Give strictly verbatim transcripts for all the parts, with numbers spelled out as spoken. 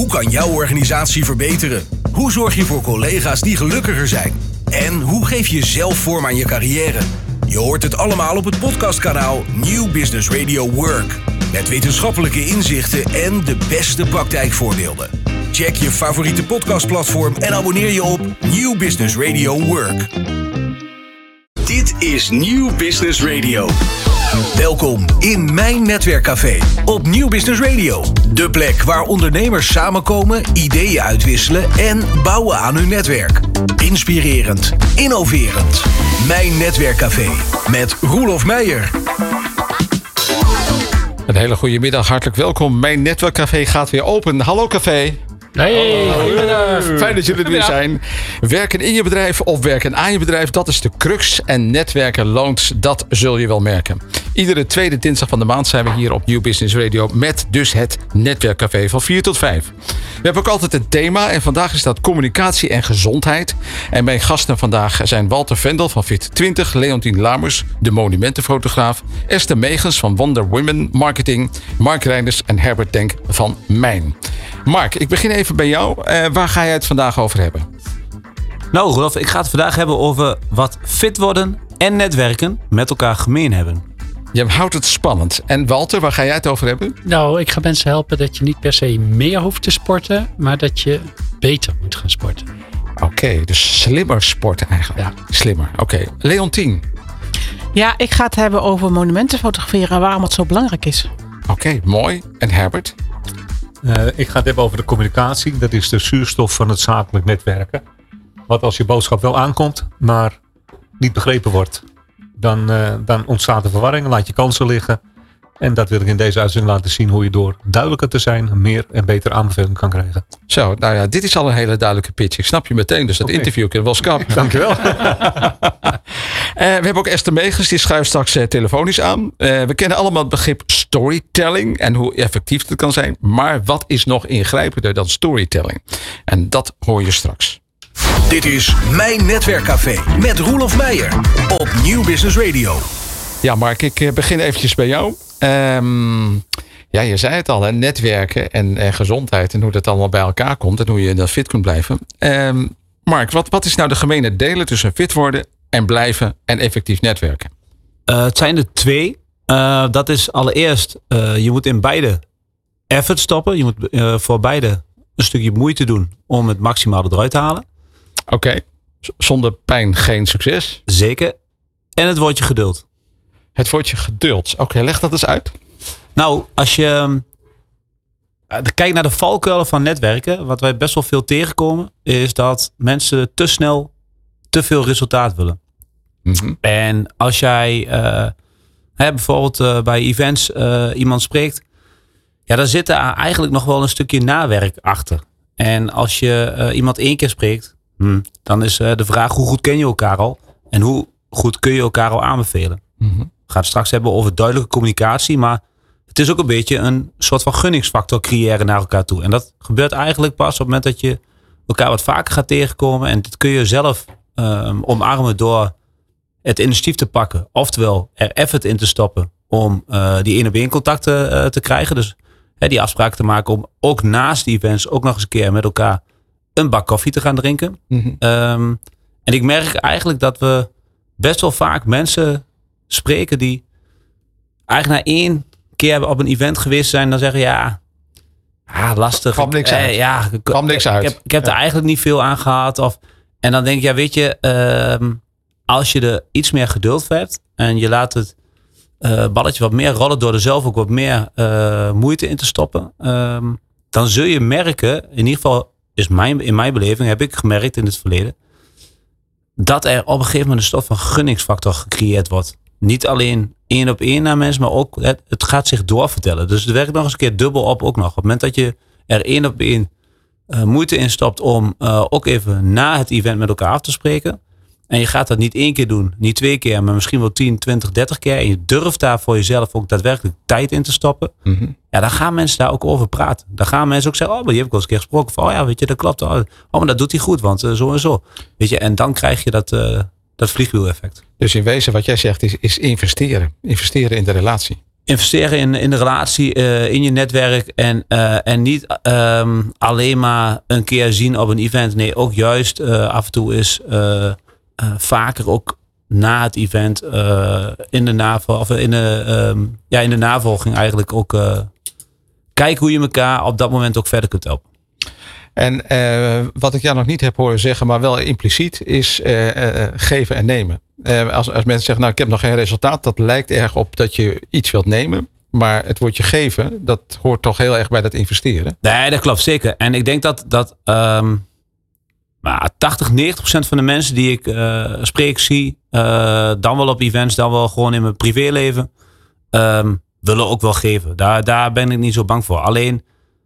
Hoe kan jouw organisatie verbeteren? Hoe zorg je voor collega's die gelukkiger zijn? En hoe geef je zelf vorm aan je carrière? Je hoort het allemaal op het podcastkanaal New Business Radio Work. Met wetenschappelijke inzichten en de beste praktijkvoorbeelden. Check je favoriete podcastplatform en abonneer je op New Business Radio Work. Dit is New Business Radio. Welkom in Mijn Netwerkcafé op New Business Radio. De plek waar ondernemers samenkomen, ideeën uitwisselen en bouwen aan hun netwerk. Inspirerend, innoverend. Mijn Netwerkcafé met Roelof Meijer. Een hele goede middag, hartelijk welkom. Mijn Netwerkcafé gaat weer open. Hallo café. Hey, goedemiddag. Fijn dat jullie er weer zijn. Werken in je bedrijf of werken aan je bedrijf, dat is de crux. En netwerken loont, dat zul je wel merken. Iedere tweede dinsdag van de maand zijn we hier op New Business Radio met dus het Netwerkcafé van vier tot vijf. We hebben ook altijd een thema en vandaag is dat communicatie en gezondheid. En mijn gasten vandaag zijn Walter Vendel van Fit twintig, Leontien Lamers, de monumentenfotograaf, Esther Megens van Wonder Women Marketing, Mark Reinders en Herbert Denk van Mijn. Mark, ik begin even bij jou. Uh, waar ga jij het vandaag over hebben? Nou, Rolf, ik ga het vandaag hebben over wat fit worden en netwerken met elkaar gemeen hebben. Je houdt het spannend. En Walter, waar ga jij het over hebben? Nou, ik ga mensen helpen dat je niet per se meer hoeft te sporten, maar dat je beter moet gaan sporten. Oké, okay, dus slimmer sporten eigenlijk. Ja. Slimmer, oké. Okay. Leontien. Ja, ik ga het hebben over monumenten fotograferen en waarom het zo belangrijk is. Oké, okay, mooi. En Herbert? Uh, ik ga het hebben over de communicatie. Dat is de zuurstof van het zakelijk netwerken. Wat als je boodschap wel aankomt, maar niet begrepen wordt. Dan, uh, dan ontstaat er verwarring, laat je kansen liggen. En dat wil ik in deze uitzending laten zien hoe je door duidelijker te zijn meer en beter aanbeveling kan krijgen. Zo, nou ja, dit is al een hele duidelijke pitch. Ik snap je meteen, dus dat okay. interview kunnen we wel schrappen. Dankjewel. uh, we hebben ook Esther Megens, die schuift straks uh, telefonisch aan. Uh, we kennen allemaal het begrip storytelling en hoe effectief het kan zijn. Maar wat is nog ingrijpender dan storytelling? En dat hoor je straks. Dit is Mijn Netwerkcafé met Roelof Meijer op New Business Radio. Ja, Mark, ik begin eventjes bij jou. Um, ja, je zei het al, hè, netwerken en, en gezondheid en hoe dat allemaal bij elkaar komt en hoe je dan fit kunt blijven. Um, Mark, wat, wat is nou de gemene delen tussen fit worden en blijven en effectief netwerken? Uh, het zijn er twee. Uh, dat is allereerst, uh, je moet in beide effort stoppen. Je moet uh, voor beide een stukje moeite doen om het maximale eruit te halen. Oké, okay. Zonder pijn geen succes. Zeker. En het woordje geduld. Het woordje geduld. Oké, okay, leg dat eens uit. Nou, als je uh, kijkt naar de valkuilen van netwerken, wat wij best wel veel tegenkomen, is dat mensen te snel te veel resultaat willen. Mm-hmm. En als jij uh, hè, bijvoorbeeld uh, bij events uh, iemand spreekt, ja, daar zit er eigenlijk nog wel een stukje nawerk achter. En als je uh, iemand één keer spreekt, hmm, dan is uh, de vraag hoe goed ken je elkaar al en hoe goed kun je elkaar al aanbevelen. Mm-hmm. We gaan het straks hebben over duidelijke communicatie, maar het is ook een beetje een soort van gunningsfactor creëren naar elkaar toe. En dat gebeurt eigenlijk pas op het moment dat je elkaar wat vaker gaat tegenkomen. En dat kun je zelf um, omarmen door het initiatief te pakken. Oftewel er effort in te stoppen om uh, die één op één contacten uh, te krijgen. Dus hè, die afspraken te maken om ook naast die events ook nog eens een keer met elkaar een bak koffie te gaan drinken. Mm-hmm. Um, en ik merk eigenlijk dat we best wel vaak mensen spreken die eigenlijk na één keer op een event geweest zijn, dan zeggen ja, ah, lastig. Kwam niks uit. Eh, ja, Kwam niks uit. Ik heb, ik heb ja. er eigenlijk niet veel aan gehad. Of, en dan denk ik, ja, weet je, uh, als je er iets meer geduld voor hebt en je laat het uh, balletje wat meer rollen door er zelf ook wat meer uh, moeite in te stoppen, um, dan zul je merken, in ieder geval is mijn, in mijn beleving, heb ik gemerkt in het verleden, dat er op een gegeven moment een soort van gunningsfactor gecreëerd wordt. Niet alleen één op één naar mensen, maar ook het, het gaat zich doorvertellen. Dus het werkt nog eens een keer dubbel op ook nog. Op het moment dat je er één op één uh, moeite in stopt om uh, ook even na het event met elkaar af te spreken. En je gaat dat niet één keer doen, niet twee keer, maar misschien wel tien, twintig, dertig keer. En je durft daar voor jezelf ook daadwerkelijk tijd in te stoppen. Mm-hmm. Ja, dan gaan mensen daar ook over praten. Dan gaan mensen ook zeggen, oh, maar die heb ik wel eens een keer gesproken. Van, oh ja, weet je, dat klopt. Oh, maar dat doet hij goed, want uh, zo en zo. Weet je, en dan krijg je dat, uh, dat vliegwiel-effect. Dus in wezen wat jij zegt is, is investeren. Investeren in de relatie. investeren in, in de relatie, uh, in je netwerk. En, uh, en niet um, alleen maar een keer zien op een event. Nee, ook juist uh, af en toe is uh, uh, vaker ook na het event uh, in de navo- of in de, um, ja, in de navolging eigenlijk ook uh, kijken hoe je elkaar op dat moment ook verder kunt helpen. En uh, wat ik jou nog niet heb horen zeggen, maar wel impliciet, is uh, uh, geven en nemen. Uh, als, als mensen zeggen, nou ik heb nog geen resultaat, dat lijkt erg op dat je iets wilt nemen. Maar het woordje geven, dat hoort toch heel erg bij dat investeren. Nee, dat klopt zeker. En ik denk dat, dat um, nou, tachtig, negentig procent van de mensen die ik uh, spreek, zie, uh, dan wel op events, dan wel gewoon in mijn privéleven, um, willen ook wel geven. Daar, daar ben ik niet zo bang voor. Alleen,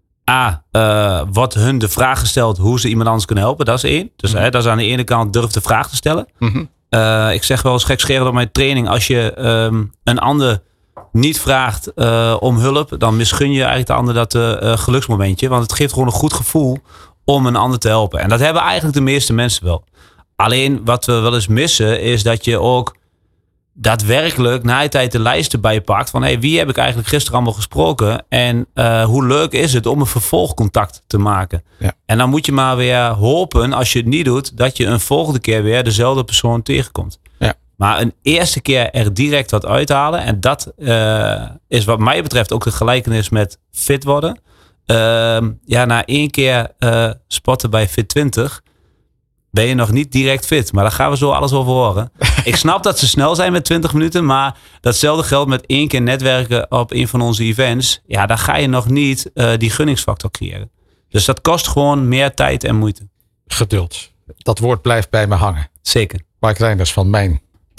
A, uh, wordt hun de vraag gesteld hoe ze iemand anders kunnen helpen. Dat is één. Dus mm-hmm. hè, dat is aan de ene kant durf de vraag te stellen. Mm-hmm. Uh, ik zeg wel eens gekscherend op mijn training. Als je um, een ander niet vraagt uh, om hulp, dan misgun je eigenlijk de ander dat uh, geluksmomentje. Want het geeft gewoon een goed gevoel om een ander te helpen. En dat hebben eigenlijk de meeste mensen wel. Alleen wat we wel eens missen is dat je ook daadwerkelijk na je tijd de lijsten bij je pakt. Van hey, wie heb ik eigenlijk gisteren allemaal gesproken? En uh, hoe leuk is het om een vervolgcontact te maken? Ja. En dan moet je maar weer hopen, als je het niet doet, dat je een volgende keer weer dezelfde persoon tegenkomt. Ja. Maar een eerste keer er direct wat uithalen. En dat uh, is wat mij betreft ook de gelijkenis met fit worden. Uh, ja, na één keer uh, spotten bij Fit twintig ben je nog niet direct fit. Maar daar gaan we zo alles over horen. Ik snap dat ze snel zijn met twintig minuten. Maar datzelfde geldt met één keer netwerken op een van onze events. Ja, daar ga je nog niet uh, die gunningsfactor creëren. Dus dat kost gewoon meer tijd en moeite. Geduld. Dat woord blijft bij me hangen. Zeker. Mark Reinders van Mijn.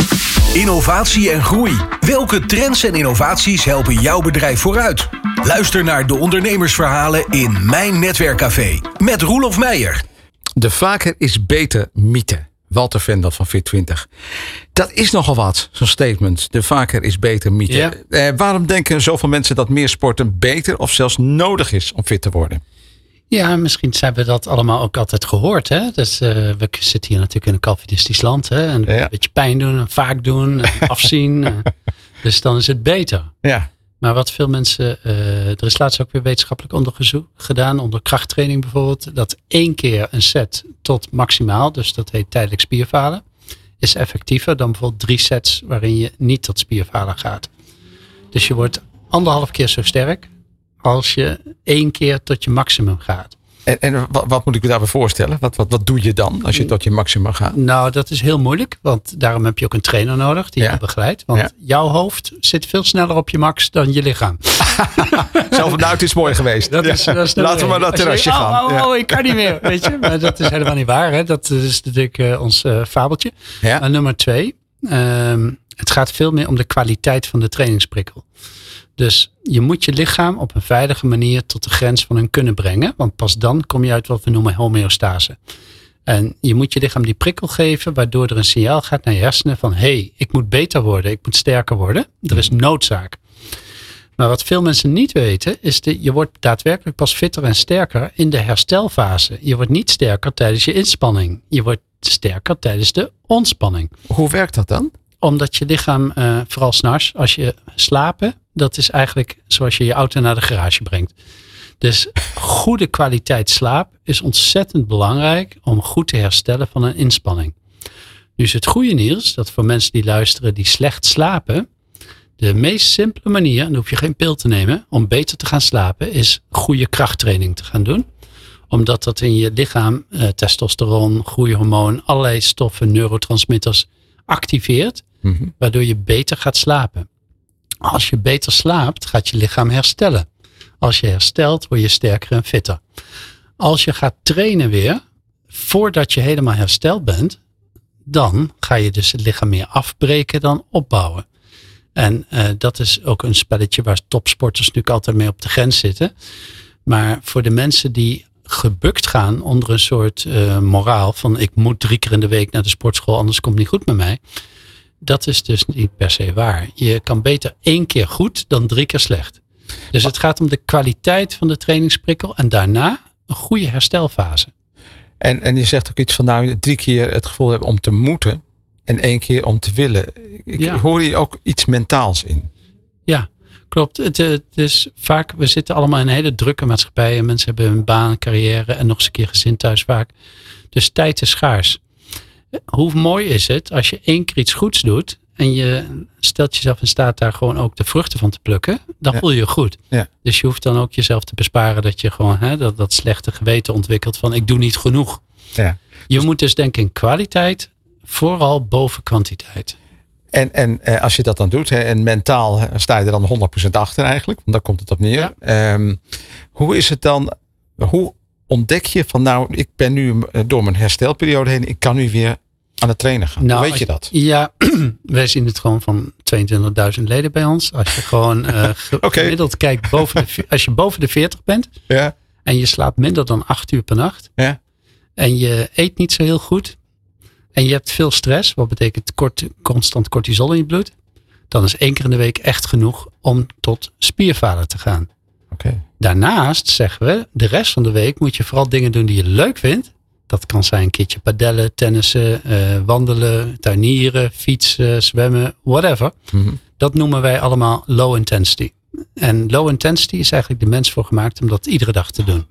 Innovatie en groei. Welke trends en innovaties helpen jouw bedrijf vooruit? Luister naar de ondernemersverhalen in Mijn Netwerkcafé. Met Roelof Meijer. De vaker is beter mythe. Walter Vendel van Fit twintig. Dat is nogal wat, zo'n statement. De vaker is beter mythe. Ja. Eh, waarom denken zoveel mensen dat meer sporten beter of zelfs nodig is om fit te worden? Ja, misschien hebben we dat allemaal ook altijd gehoord. Hè? Dus, uh, we zitten hier natuurlijk in een Calvinistisch land. Hè? En ja. een beetje pijn doen, en vaak doen, en afzien. uh, dus dan is het beter. Ja. Maar wat veel mensen, uh, er is laatst ook weer wetenschappelijk onderzoek gedaan, onder krachttraining bijvoorbeeld, dat één keer een set tot maximaal, dus dat heet tijdelijk spierfalen, is effectiever dan bijvoorbeeld drie sets waarin je niet tot spierfalen gaat. Dus je wordt anderhalf keer zo sterk als je één keer tot je maximum gaat. En, en wat, wat moet ik me daarbij voorstellen? Wat, wat, wat doe je dan als je tot je maximum gaat? Nou, dat is heel moeilijk. Want daarom heb je ook een trainer nodig die ja. je begeleidt. Want ja. jouw hoofd zit veel sneller op je max dan je lichaam. Zelf nou, het is mooi geweest. Dat is, ja. dat is Laten we maar dat terrasje je, gaan. Oh, oh, oh, ik kan niet meer. Weet je? Maar dat is helemaal niet waar. Hè? Dat is natuurlijk uh, ons uh, fabeltje. Ja. Uh, nummer twee. Um, het gaat veel meer om de kwaliteit van de trainingsprikkel. Dus je moet je lichaam op een veilige manier tot de grens van hun kunnen brengen. Want pas dan kom je uit wat we noemen homeostase. En je moet je lichaam die prikkel geven, waardoor er een signaal gaat naar je hersenen van hé, hey, ik moet beter worden, ik moet sterker worden. Er is noodzaak. Maar wat veel mensen niet weten, is dat je wordt daadwerkelijk pas fitter en sterker in de herstelfase. Je wordt niet sterker tijdens je inspanning. Je wordt sterker tijdens de ontspanning. Hoe werkt dat dan? Omdat je lichaam, uh, vooral 's nachts, als je slapen, dat is eigenlijk zoals je je auto naar de garage brengt. Dus goede kwaliteit slaap is ontzettend belangrijk om goed te herstellen van een inspanning. Nu is het goede nieuws dat voor mensen die luisteren die slecht slapen, de meest simpele manier, en dan hoef je geen pil te nemen, om beter te gaan slapen, is goede krachttraining te gaan doen. Omdat dat in je lichaam uh, testosteron, groeihormoon, allerlei stoffen, neurotransmitters activeert, mm-hmm. waardoor je beter gaat slapen. Als je beter slaapt, gaat je lichaam herstellen. Als je herstelt, word je sterker en fitter. Als je gaat trainen weer, voordat je helemaal hersteld bent, dan ga je dus het lichaam meer afbreken dan opbouwen. En uh, dat is ook een spelletje waar topsporters natuurlijk altijd mee op de grens zitten. Maar voor de mensen die gebukt gaan onder een soort uh, moraal van ik moet drie keer in de week naar de sportschool, anders komt het niet goed met mij. Dat is dus niet per se waar. Je kan beter één keer goed dan drie keer slecht. Dus het gaat om de kwaliteit van de trainingsprikkel en daarna een goede herstelfase. En, en je zegt ook iets van nou drie keer het gevoel hebben om te moeten en één keer om te willen. Ik ja. hoor hier ook iets mentaals in. Ja, Klopt. Het, het is vaak, we zitten allemaal in een hele drukke maatschappij. En mensen hebben een baan, een carrière en nog eens een keer gezin thuis vaak. Dus tijd is schaars. Hoe mooi is het als je één keer iets goeds doet en je stelt jezelf in staat daar gewoon ook de vruchten van te plukken. Dan ja. voel je je goed. Ja. Dus je hoeft dan ook jezelf te besparen dat je gewoon hè, dat, dat slechte geweten ontwikkelt van ik doe niet genoeg. Ja. Je moet dus denken in kwaliteit vooral boven kwantiteit. En, en eh, als je dat dan doet hè, en mentaal hè, sta je er dan honderd procent achter eigenlijk. Want daar komt het op neer. Ja. Um, hoe is het dan, hoe ontdek je van nou ik ben nu door mijn herstelperiode heen. Ik kan nu weer aan het trainen gaan. Nou, hoe weet je dat? Ja, wij zien het gewoon van tweeëntwintigduizend leden bij ons. Als je gewoon uh, okay. gemiddeld kijkt, boven de, als je boven de veertig bent. Ja. En je slaapt minder dan acht uur per nacht. Ja. En je eet niet zo heel goed. En je hebt veel stress. Wat betekent kort, constant cortisol in je bloed. Dan is één keer in de week echt genoeg om tot spierfalen te gaan. Okay. Daarnaast zeggen we, de rest van de week moet je vooral dingen doen die je leuk vindt. Dat kan zijn een keertje padellen, tennissen, uh, wandelen, tuinieren, fietsen, zwemmen, whatever. Mm-hmm. Dat noemen wij allemaal low intensity. En low intensity is eigenlijk de mens voor gemaakt om dat iedere dag te doen.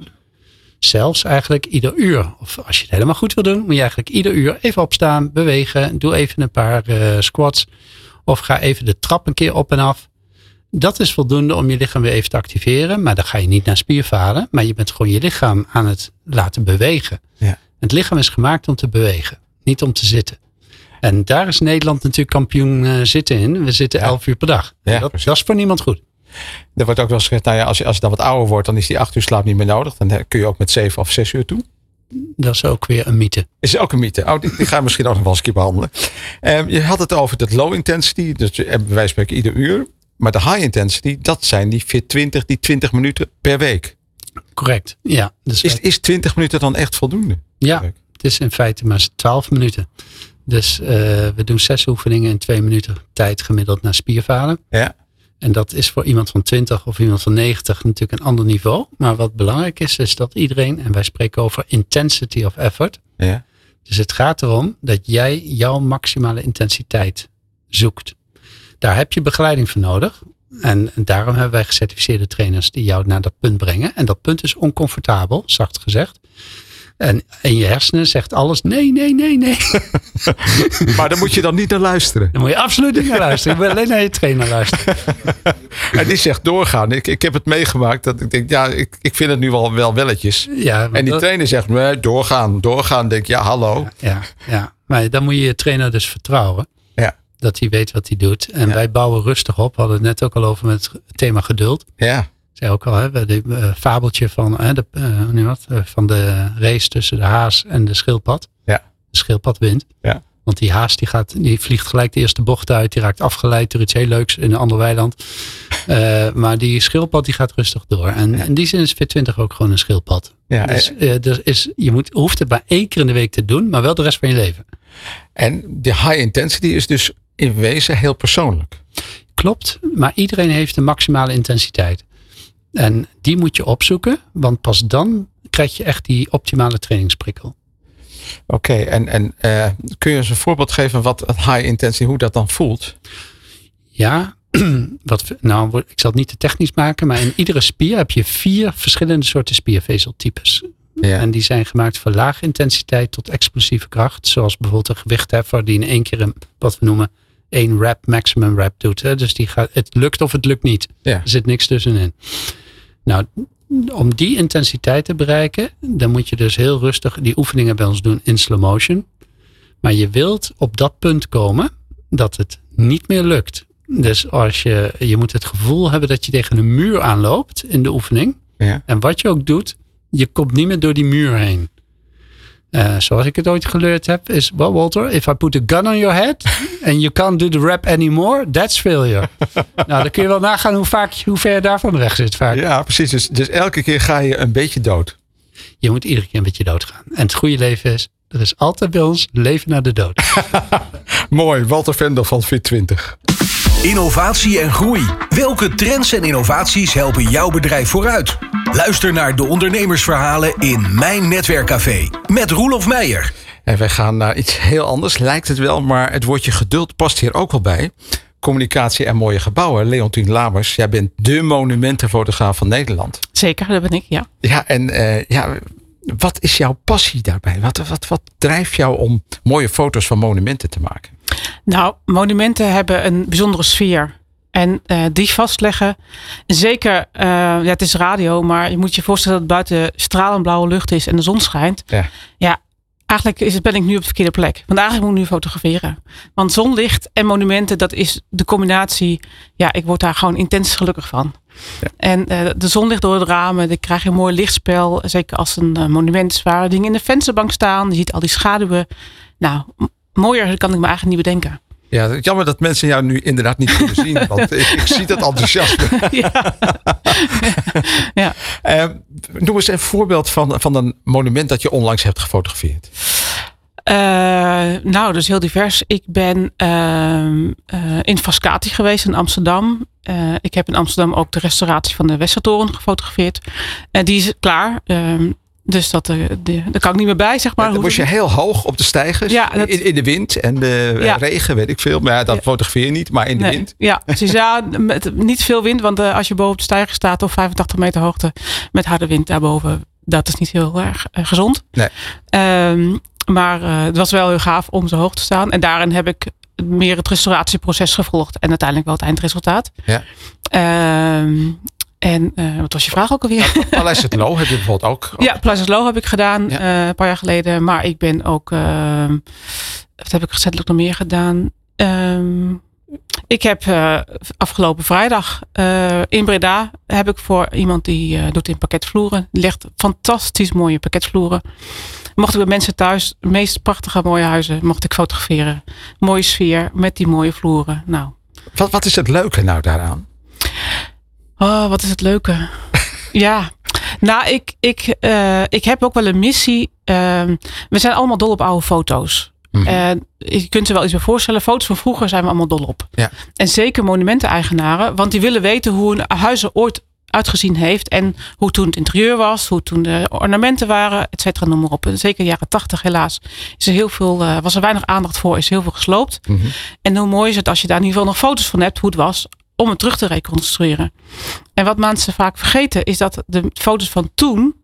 Zelfs eigenlijk ieder uur. Of als je het helemaal goed wil doen, moet je eigenlijk ieder uur even opstaan, bewegen. Doe even een paar uh, squats. Of ga even de trap een keer op en af. Dat is voldoende om je lichaam weer even te activeren. Maar dan ga je niet naar spierfalen. Maar je bent gewoon je lichaam aan het laten bewegen. Ja. Het lichaam is gemaakt om te bewegen. Niet om te zitten. En daar is Nederland natuurlijk kampioen uh, zitten in. We zitten ja. elf uur per dag. Ja, dat, dat is voor niemand goed. Er wordt ook wel eens gezegd, nou ja, als je, als je dan wat ouder wordt, dan is die acht uur slaap niet meer nodig. Dan kun je ook met zeven of zes uur toe. Dat is ook weer een mythe. Is ook een mythe. Oh, die, die gaan we misschien ook nog wel eens een keer behandelen. Um, je had het over dat low intensity. Dus wij spreken ieder uur. Maar de high intensity, dat zijn die fit twintig, die twintig minuten per week. Correct, ja. Dus is, is twintig minuten dan echt voldoende? Ja, het is in feite maar twaalf minuten. Dus uh, we doen zes oefeningen in twee minuten tijd gemiddeld naar spierfalen. Ja. En dat is voor iemand van twintig of iemand van negentig natuurlijk een ander niveau. Maar wat belangrijk is, is dat iedereen, en wij spreken over intensity of effort. Ja. Dus het gaat erom dat jij jouw maximale intensiteit zoekt. Daar heb je begeleiding voor nodig. En daarom hebben wij gecertificeerde trainers die jou naar dat punt brengen. En dat punt is oncomfortabel, zacht gezegd. En in je hersenen zegt alles nee, nee, nee, nee. Maar dan moet je dan niet naar luisteren. Dan moet je absoluut niet naar luisteren. Ik wil alleen naar je trainer luisteren. En die zegt doorgaan. Ik, ik heb het meegemaakt. Dat ik denk, ja, ik, ik vind het nu wel, wel welletjes. Ja, en die dat... trainer zegt, nee, doorgaan, doorgaan. Denk ja, hallo. Ja, ja, ja, maar dan moet je je trainer dus vertrouwen. Ja. Dat hij weet wat hij doet. En ja. wij bouwen rustig op. We hadden het net ook al over met het thema geduld. Ja. Ik zei ook al, hè, het uh, fabeltje van, uh, de, uh, nu wat, uh, van de race tussen de haas en de schildpad. Ja. De schildpad wint. Ja. Want die haas die gaat, die vliegt gelijk de eerste bocht uit. Die raakt afgeleid door iets heel leuks in een ander weiland. Uh, maar die schildpad die gaat rustig door. En ja. in die zin is fit twintig ook gewoon een schildpad. Ja, dus uh, er is, je moet, hoeft het maar één keer in de week te doen. Maar wel de rest van je leven. En de high intensity is dus in wezen heel persoonlijk. Klopt. Maar iedereen heeft een maximale intensiteit. En die moet je opzoeken. Want pas dan krijg je echt die optimale trainingsprikkel. Oké, okay, en, en uh, kun je eens een voorbeeld geven wat het high intensity, hoe dat dan voelt? Ja, wat, nou, ik zal het niet te technisch maken, maar in iedere spier heb je vier verschillende soorten spiervezeltypes. Ja. En die zijn gemaakt voor lage intensiteit tot explosieve kracht. Zoals bijvoorbeeld een gewichtheffer die in één keer een, wat we noemen, één rep, maximum rep doet. Hè? Dus die gaat, het lukt of het lukt niet. Ja. Er zit niks tussenin. Nou, om die intensiteit te bereiken, dan moet je dus heel rustig die oefeningen bij ons doen in slow motion. Maar je wilt op dat punt komen dat het niet meer lukt. Dus als je, je moet het gevoel hebben dat je tegen een muur aanloopt in de oefening. Ja. En wat je ook doet, je komt niet meer door die muur heen. Uh, zoals ik het ooit geleerd heb, is, well Walter, if I put a gun on your head and you can't do the rep anymore, that's failure. Nou, dan kun je wel nagaan hoe, vaak, hoe ver je daarvan weg zit vaak. Ja, precies. Dus, dus elke keer ga je een beetje dood. Je moet iedere keer een beetje doodgaan. En het goede leven is, er is altijd bij ons leven naar de dood. Mooi, Walter Vendel van Fit twintig. Innovatie en groei. Welke trends en innovaties helpen jouw bedrijf vooruit? Luister naar de ondernemersverhalen in Mijn Netwerkcafé met Roelof Meijer. En wij gaan naar iets heel anders, lijkt het wel, maar het woordje geduld past hier ook wel bij. communicatie en mooie gebouwen. Leontien Lamers, jij bent de monumentenfotograaf van Nederland. Zeker, dat ben ik, ja. Ja, en uh, ja, wat is jouw passie daarbij? Wat, wat, wat drijft jou om mooie foto's van monumenten te maken? Nou, monumenten hebben een bijzondere sfeer. En uh, die vastleggen. Zeker, uh, ja, het is radio, maar je moet je voorstellen dat het buiten stralend blauwe lucht is en de zon schijnt. Ja. Ja, eigenlijk is het, ben ik nu op de verkeerde plek. Want eigenlijk moet ik nu fotograferen. Want zonlicht en monumenten, dat is de combinatie. Ja, ik word daar gewoon intens gelukkig van. Ja. En uh, de zon ligt door de ramen. Dan krijg je een mooi lichtspel. Zeker als een uh, monument is waar dingen in de vensterbank staan. Je ziet al die schaduwen. Nou, m- mooier kan ik me eigenlijk niet bedenken. Ja, jammer dat mensen jou nu inderdaad niet kunnen zien. Want ik, ik zie dat enthousiasme. Ja. Ja. Uh, noem eens een voorbeeld van, van een monument dat je onlangs hebt gefotografeerd. Uh, nou, dat is heel divers. Ik ben uh, uh, in Frascati geweest in Amsterdam. Uh, ik heb in Amsterdam ook de restauratie van de Westertoren gefotografeerd. En uh, die is klaar. Uh, Dus dat, uh, de, daar kan ik niet meer bij, zeg maar. Ja, dan was je heel hoog op de stijgers. Ja, dat... in, in de wind en de ja. regen, weet ik veel. Maar ja, dat ja. fotografeer je niet, maar in de nee. wind. Ja, precies. Ja, met niet veel wind. Want uh, als je boven op de stijger staat op vijfentachtig meter hoogte met harde wind daarboven, dat is niet heel erg uh, gezond. Nee. Um, maar uh, het was wel heel gaaf om zo hoog te staan. En daarin heb ik meer het restauratieproces gevolgd. En uiteindelijk wel het eindresultaat. Ja. Um, En uh, wat was je vraag ook alweer? Ja, Paleis het Loo heb je bijvoorbeeld ook. ook. Ja, Paleis het Loo heb ik gedaan ja. uh, een paar jaar geleden. Maar ik ben ook, uh, wat heb ik recentelijk nog meer gedaan? Um, ik heb uh, afgelopen vrijdag uh, in Breda heb ik voor iemand die uh, doet in pakketvloeren. Die legt fantastisch mooie pakketvloeren. Mocht ik bij mensen thuis, de meest prachtige mooie huizen, mocht ik fotograferen. Mooie sfeer met die mooie vloeren. Nou. Wat, wat is het leuke nou daaraan? Oh, wat is het leuke. Ja, nou, ik, ik, uh, ik heb ook wel een missie. Uh, we zijn allemaal dol op oude foto's. Mm-hmm. Uh, je kunt je wel iets bij voorstellen. Foto's van vroeger zijn we allemaal dol op. Ja. En zeker monumenteneigenaren. Want die willen weten hoe een huis er ooit uitgezien heeft. En hoe toen het interieur was. Hoe toen de ornamenten waren. Et cetera, noem maar op. En zeker in de jaren tachtig helaas. Is er heel veel, uh, was er weinig aandacht voor. Is heel veel gesloopt. Mm-hmm. En hoe mooi is het als je daar in ieder geval nog foto's van hebt. Hoe het was. Om het terug te reconstrueren. En wat mensen vaak vergeten is dat de foto's van toen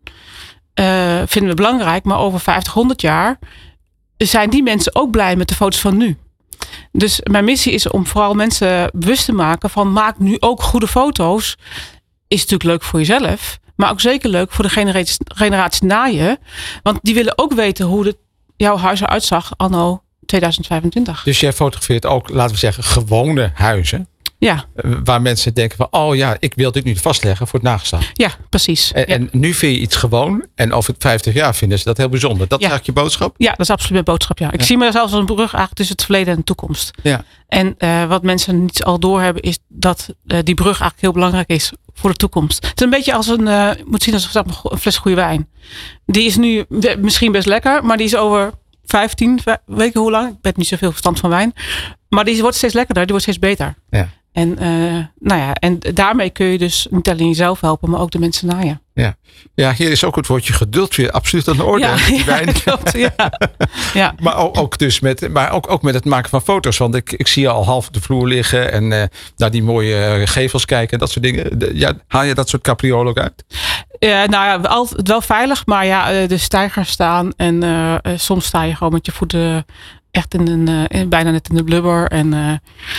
uh, vinden we belangrijk. Maar over vijftig, honderd jaar zijn die mensen ook blij met de foto's van nu. Dus mijn missie is om vooral mensen bewust te maken van maak nu ook goede foto's. Is natuurlijk leuk voor jezelf. Maar ook zeker leuk voor de generatie, generatie na je. Want die willen ook weten hoe de, jouw huis eruit zag anno tweeduizend vijfentwintig. Dus jij fotografeert ook, laten we zeggen, gewone huizen. Ja. Waar mensen denken van, oh ja, ik wil dit nu vastleggen voor het nagestaan. Ja, precies. En, ja. en nu vind je iets gewoon. En over vijftig jaar vinden ze dat heel bijzonder. Dat ja. is eigenlijk je boodschap? Ja, dat is absoluut mijn boodschap. Ja. Ik ja. zie me zelfs als een brug eigenlijk tussen het verleden en de toekomst. Ja. En uh, wat mensen niet al doorhebben is dat uh, die brug eigenlijk heel belangrijk is voor de toekomst. Het is een beetje als een, uh, moet zien als zeg maar, een fles goede wijn. Die is nu misschien best lekker, maar die is over vijftien weken hoe lang? Ik ben niet zoveel verstand van wijn. Maar die wordt steeds lekkerder, die wordt steeds beter. Ja. En, uh, nou ja, en daarmee kun je dus niet alleen jezelf helpen, maar ook de mensen na je. Ja, ja, hier is ook het woordje geduld weer absoluut aan de orde. Ja, die ja, wijn. klopt, ja. Ja. Maar, ook, ook, dus met, maar ook, ook met het maken van foto's. Want ik, ik zie je al half op de vloer liggen en uh, naar die mooie gevels kijken en dat soort dingen. De, ja, haal je dat soort capriolen ook uit? Ja, nou ja, altijd wel veilig, maar ja, de stijgers staan en uh, soms sta je gewoon met je voeten echt in een, uh, bijna net in de blubber en... Uh,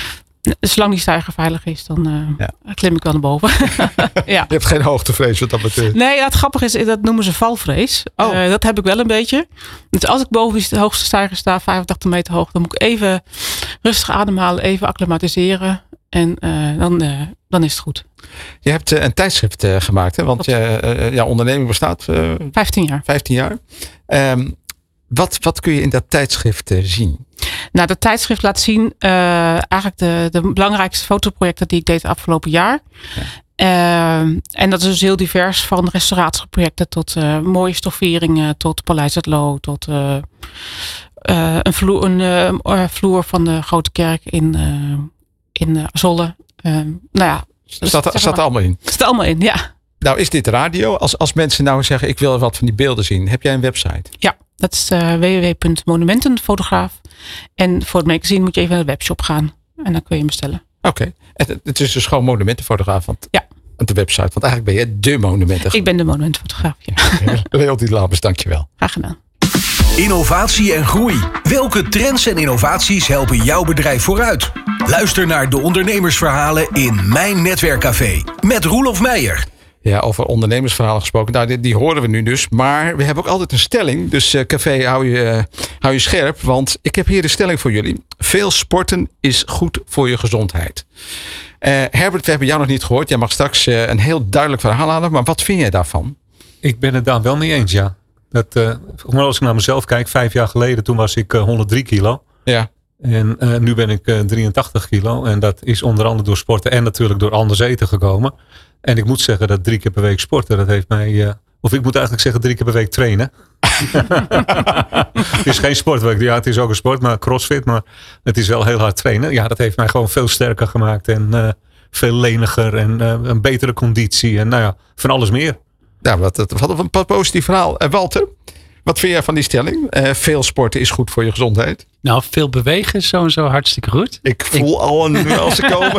Zolang die stijger veilig is, dan uh, ja. klim ik wel naar boven. Ja. Je hebt geen hoogtevrees wat dat betreft. Nee, ja, het grappige is, dat noemen ze valvrees. Oh. Uh, dat heb ik wel een beetje. Dus als ik boven die hoogste stijger sta, vijfentachtig meter hoog, dan moet ik even rustig ademhalen, even acclimatiseren. En uh, dan, uh, dan is het goed. Je hebt uh, een tijdschrift uh, gemaakt, hè? Want je uh, ja, onderneming bestaat... Uh, vijftien jaar. vijftien jaar. Um, Wat, wat kun je in dat tijdschrift uh, zien? Nou, dat tijdschrift laat zien uh, eigenlijk de, de belangrijkste fotoprojecten die ik deed het afgelopen jaar. Ja. Uh, en dat is dus heel divers, van restauratieprojecten tot uh, mooie stofferingen, tot Paleis het Loo, tot uh, uh, een, vloer, een uh, vloer van de Grote Kerk in, uh, in uh, Zwolle. Uh, nou ja, staat, dus, staat er allemaal in? Staat allemaal in, ja. Nou, is dit radio? Als, als mensen nou zeggen, ik wil wat van die beelden zien. Heb jij een website? Ja, dat is uh, w w w punt monumentenfotograaf. En voor het magazine moet je even naar de webshop gaan. En dan kun je hem bestellen. Oké. Okay. Het, het is dus gewoon monumentenfotograaf. Want, ja. Op de website. Want eigenlijk ben je de monumenten. Ik ben de monumentenfotograaf. Ja. Leontien Labers, dankjewel. Graag gedaan. Innovatie en groei. Welke trends en innovaties helpen jouw bedrijf vooruit? Luister naar de ondernemersverhalen in Mijn Netwerkcafé. Met Roelof Meijer. Ja, over ondernemersverhalen gesproken. Nou, die, die horen we nu dus. Maar we hebben ook altijd een stelling. Dus uh, café, hou je, uh, hou je scherp. Want ik heb hier de stelling voor jullie. Veel sporten is goed voor je gezondheid. Uh, Herbert, we hebben jou nog niet gehoord. Jij mag straks uh, een heel duidelijk verhaal halen. Maar wat vind jij daarvan? Ik ben het daar wel mee eens, ja. Dat, uh, maar als ik naar mezelf kijk, vijf jaar geleden, toen was ik uh, honderddrie kilo. Ja. En uh, nu ben ik uh, drieëntachtig kilo. En dat is onder andere door sporten en natuurlijk door anders eten gekomen. En ik moet zeggen dat drie keer per week sporten, dat heeft mij... Uh, of ik moet eigenlijk zeggen drie keer per week trainen. Het is geen sport. Ja, het is ook een sport, maar crossfit. Maar het is wel heel hard trainen. Ja, dat heeft mij gewoon veel sterker gemaakt. En uh, veel leniger en uh, een betere conditie. En nou ja, van alles meer. Nou, wat, wat een positief verhaal. Uh, Walter, wat vind jij van die stelling? Uh, veel sporten is goed voor je gezondheid. Nou, veel bewegen is sowieso hartstikke goed. Ik voel ik... al een nuance komen.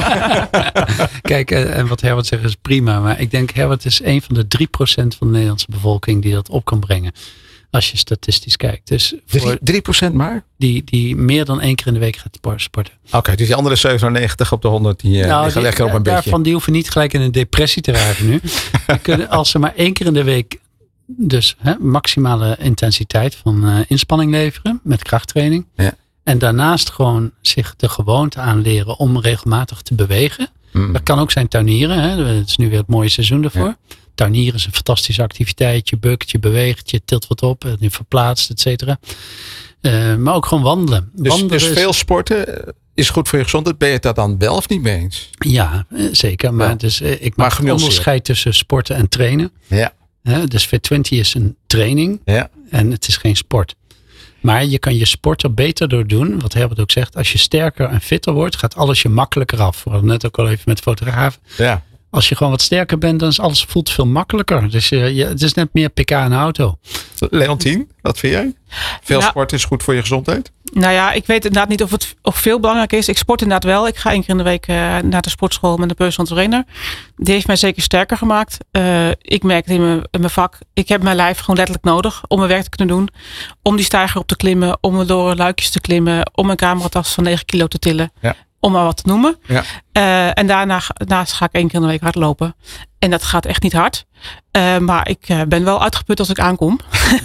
Kijk, uh, en wat Herbert zegt is prima. Maar ik denk, Herbert is een van de drie procent van de Nederlandse bevolking die dat op kan brengen. Als je statistisch kijkt. Dus voor drie procent maar? Die, die meer dan één keer in de week gaat sporten. Oké, okay, dus die andere zevenennegentig op de honderd die uh, nou, liggen die, lekker op een daarvan beetje. Die hoeven niet gelijk in een depressie te raken nu. Die kunnen, als ze maar één keer in de week dus hè, maximale intensiteit van uh, inspanning leveren met krachttraining. Ja. En daarnaast gewoon zich de gewoonte aanleren om regelmatig te bewegen. Mm. Dat kan ook zijn tuinieren. Hè. Het is nu weer het mooie seizoen ervoor. Ja. Tuinieren is een fantastische activiteit. Je bukt, je beweegt, je tilt wat op, je verplaatst, et cetera. Uh, maar ook gewoon wandelen. Dus, wandelen dus is, veel sporten is goed voor je gezondheid. Ben je het daar dan wel of niet mee eens? Ja, zeker. Maar, ja. dus, ik maak een onderscheid tussen sporten en trainen. Ja. Uh, dus Fit twintig is een training ja. en het is geen sport. Maar je kan je sport er beter door doen. Wat Herbert ook zegt. Als je sterker en fitter wordt, gaat alles je makkelijker af. We hadden net ook al even met fotografen. Ja. Als je gewoon wat sterker bent, dan is alles voelt veel makkelijker. Dus je, je, het is net meer pk in de auto. Leontien, wat vind jij? Veel nou, sport is goed voor je gezondheid? Nou ja, ik weet inderdaad niet of het of veel belangrijk is. Ik sport inderdaad wel. Ik ga één keer in de week uh, naar de sportschool met een personal trainer. Die heeft mij zeker sterker gemaakt. Uh, ik merk het in mijn, in mijn vak. Ik heb mijn lijf gewoon letterlijk nodig om mijn werk te kunnen doen. Om die steiger op te klimmen. Om door luikjes te klimmen. Om een cameratas van negen kilo te tillen. Ja. Om maar wat te noemen. Ja. Uh, en daarna, daarnaast ga ik één keer in de week hardlopen. En dat gaat echt niet hard. Uh, maar ik uh, ben wel uitgeput als ik aankom.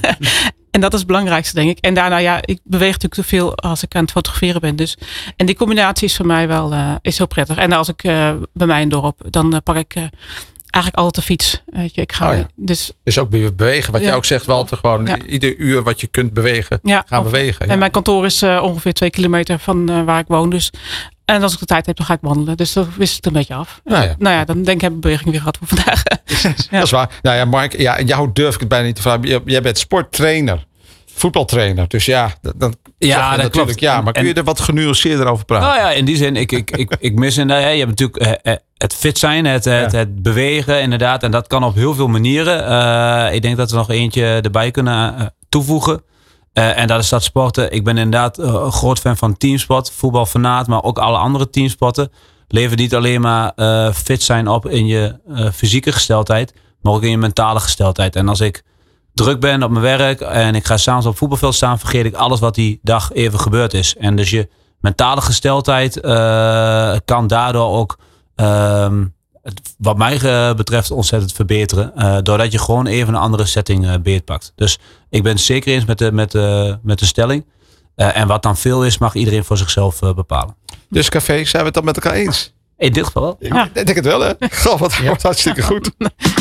En dat is het belangrijkste, denk ik. En daarna, ja, ik beweeg natuurlijk te veel als ik aan het fotograferen ben. Dus. En die combinatie is voor mij wel uh, is heel prettig. En als ik uh, bij mij in dorp, dan uh, pak ik uh, eigenlijk altijd de fiets. Weet je, ik ga, oh ja. dus, dus ook bewegen. Wat ja. jij ook zegt, Walter. Gewoon ja. ieder uur wat je kunt bewegen, ja, gaan of, bewegen. Ja. En mijn kantoor is uh, ongeveer twee kilometer van uh, waar ik woon. Dus. En als ik de tijd heb, dan ga ik wandelen. Dus dan wist het een beetje af. Nou ja, nou ja dan denk ik, heb ik beweging weer gehad voor vandaag. Ja. Dat is waar. Nou ja, Mark, ja, jou durf ik het bijna niet te vragen. Jij bent sporttrainer, voetbaltrainer. Dus ja, dan ja, dat natuurlijk klopt. Ja, maar kun je en, er wat genuanceerder over praten? Nou ja, in die zin, ik, ik, ik, ik mis inderdaad. Je hebt natuurlijk uh, het fit zijn, het, ja. het, het bewegen inderdaad. En dat kan op heel veel manieren. Uh, ik denk dat we nog eentje erbij kunnen uh, toevoegen. Uh, en dat is dat sporten. Ik ben inderdaad uh, een groot fan van teamsport. Voetbalfanaat, maar ook alle andere teamsporten. Levert niet alleen maar uh, fit zijn op in je uh, fysieke gesteldheid. Maar ook in je mentale gesteldheid. En als ik druk ben op mijn werk en ik ga 's avonds op het voetbalveld staan, vergeet ik alles wat die dag even gebeurd is. En dus je mentale gesteldheid uh, kan daardoor ook, uh, wat mij betreft, ontzettend verbeteren. Uh, doordat je gewoon even een andere setting uh, beetpakt. Dus ik ben het zeker eens met de, met de, met de stelling. Uh, en wat dan veel is, mag iedereen voor zichzelf uh, bepalen. Dus café, zijn we het dan met elkaar eens? In dit geval wel. Ja. Ik denk het wel, hè? Goh, wat ja. hartstikke goed.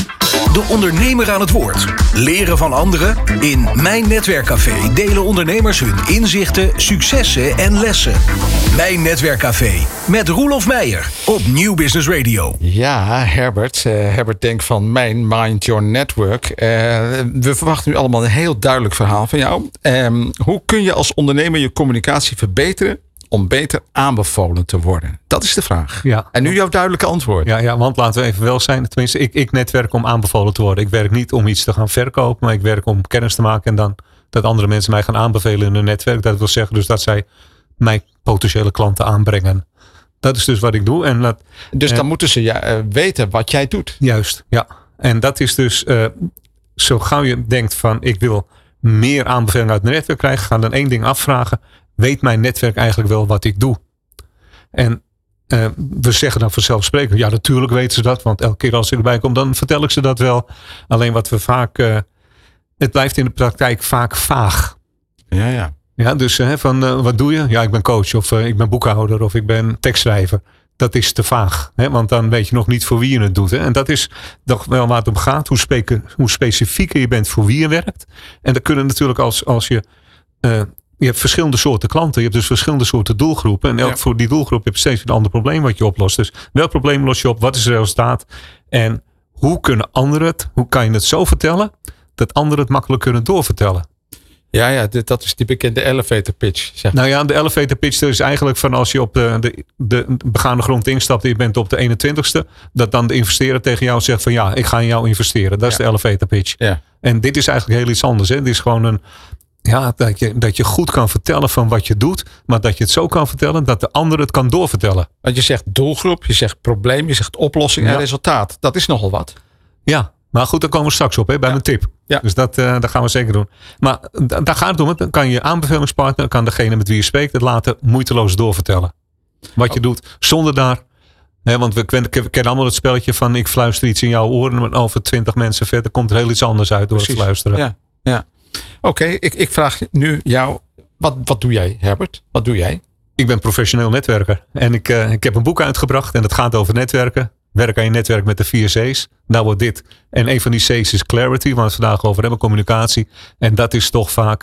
De ondernemer aan het woord. Leren van anderen. In Mijn Netwerkcafé delen ondernemers hun inzichten, successen en lessen. Mijn Netwerkcafé met Roelof Meijer op Nieuw Business Radio. Ja, Herbert. Uh, Herbert Denk van Mijn Mind Your Network. Uh, we verwachten nu allemaal een heel duidelijk verhaal van jou. Um, hoe kun je als ondernemer je communicatie verbeteren om beter aanbevolen te worden? Dat is de vraag. Ja. En nu jouw duidelijke antwoord. Ja, ja, want laten we even wel zijn. Tenminste, ik, ik netwerk om aanbevolen te worden. Ik werk niet om iets te gaan verkopen, maar ik werk om kennis te maken en dan dat andere mensen mij gaan aanbevelen in hun netwerk. Dat wil zeggen dus dat zij mij potentiële klanten aanbrengen. Dat is dus wat ik doe. En dat, Dus dan uh, moeten ze ja, uh, weten wat jij doet. Juist, ja. En dat is dus, uh, zo gauw je denkt van ik wil meer aanbevelingen uit mijn netwerk krijgen, ga dan één ding afvragen. Weet mijn netwerk eigenlijk wel wat ik doe? En uh, we zeggen dan vanzelfsprekend, ja natuurlijk weten ze dat, want elke keer als ik erbij kom, dan vertel ik ze dat wel. Alleen wat we vaak, uh, het blijft in de praktijk vaak vaag. Ja, ja. Ja, dus uh, van uh, wat doe je? Ja, ik ben coach of uh, ik ben boekhouder of ik ben tekstschrijver. Dat is te vaag, hè? Want dan weet je nog niet voor wie je het doet. Hè? En dat is toch wel waar het om gaat. Hoe, speke, hoe specifieker je bent voor wie je werkt. En dan kunnen natuurlijk als, als je... Uh, je hebt verschillende soorten klanten. Je hebt dus verschillende soorten doelgroepen. En elk Ja. voor die doelgroep heb je steeds een ander probleem wat je oplost. Dus welk probleem los je op? Wat is het resultaat? En hoe kunnen anderen het? Hoe kan je het zo vertellen dat anderen het makkelijk kunnen doorvertellen? Ja, ja, dit, dat is die bekende elevator pitch. Zeg. Nou ja, de elevator pitch is eigenlijk van als je op de, de, de begane grond instapt en je bent op de eenentwintigste. Dat dan de investeerder tegen jou zegt van ja, ik ga in jou investeren. Dat is Ja. de elevator pitch. Ja. En dit is eigenlijk heel iets anders. Hè? Dit is gewoon een, ja, dat je, dat je goed kan vertellen van wat je doet. Maar dat je het zo kan vertellen dat de ander het kan doorvertellen. Want je zegt doelgroep, je zegt probleem, je zegt oplossing en Ja. resultaat. Dat is nogal wat. Ja, maar goed, daar komen we straks op hè, bij Ja. mijn tip. Ja. Dus dat, uh, dat gaan we zeker doen. Maar d- daar gaat het om. Dan kan je aanbevelingspartner, kan degene met wie je spreekt, het laten moeiteloos doorvertellen. Wat je Oh. doet, zonder daar... Hè, want we kennen, we kennen allemaal het spelletje van ik fluister iets in jouw oren. Maar over twintig mensen verder komt er heel iets anders uit door Precies. het fluisteren. Ja, ja. Oké, okay, ik, ik vraag nu jou. Wat, wat doe jij, Herbert? Wat doe jij? Ik ben professioneel netwerker. En ik, uh, ik heb een boek uitgebracht en dat gaat over netwerken. Werk aan je netwerk met de vier C's. Nou wordt dit. En een van die C's is clarity, waar we het vandaag over hebben, communicatie. En dat is toch vaak